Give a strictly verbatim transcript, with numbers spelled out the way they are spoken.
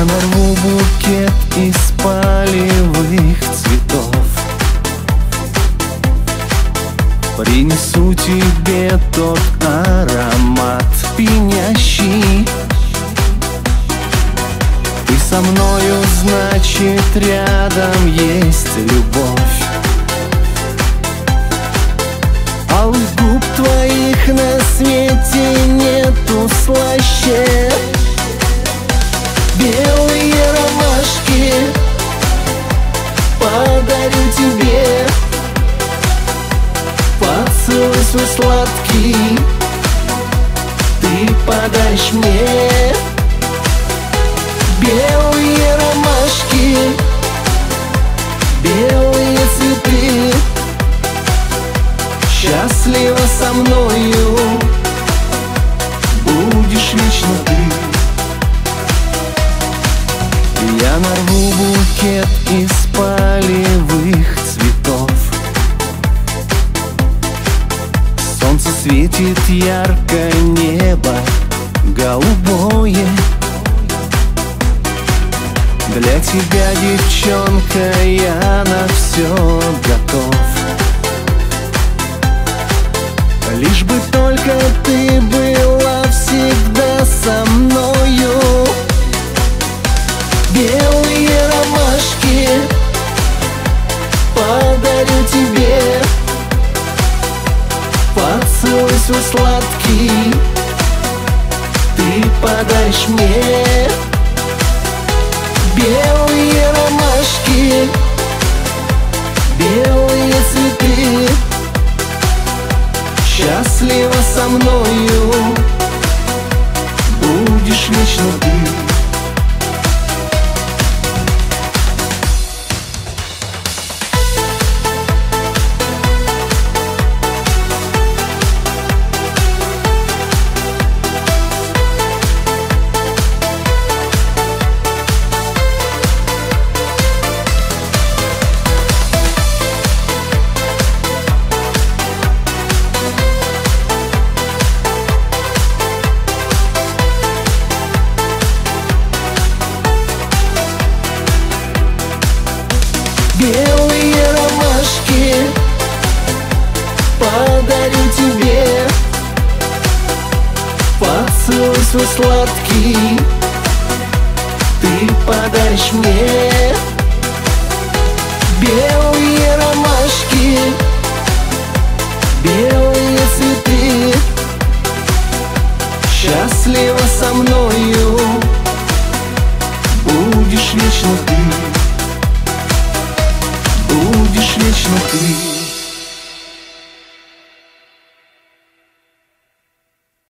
Я нарву букет из полевых цветов, принесу тебе тот аромат пьянящий. Ты со мною, значит, рядом есть любовь. Алых губ твоих на свете нету слаще. Белые ромашки подарю тебе, поцелуй свой сладкий ты подаришь мне. Белые ромашки, белые цветы, счастлива со мною будешь вечно ты. Я нарву букет из полевых цветов. Солнце светит ярко, небо голубое. Для тебя, девчонка, я на все готов. Лишь бы только ты была всегда со мною. Белые ромашки подарю тебе, поцелуй свой сладкий ты подаришь мне. Белые ромашки, белые цветы, счастлива со мною будешь вечно ты. Белые ромашки подарю тебе, поцелуй свой сладкий ты подаришь мне. Белые ромашки, белые цветы, счастлива со мною будешь вечно ты. Будешь вечно ты.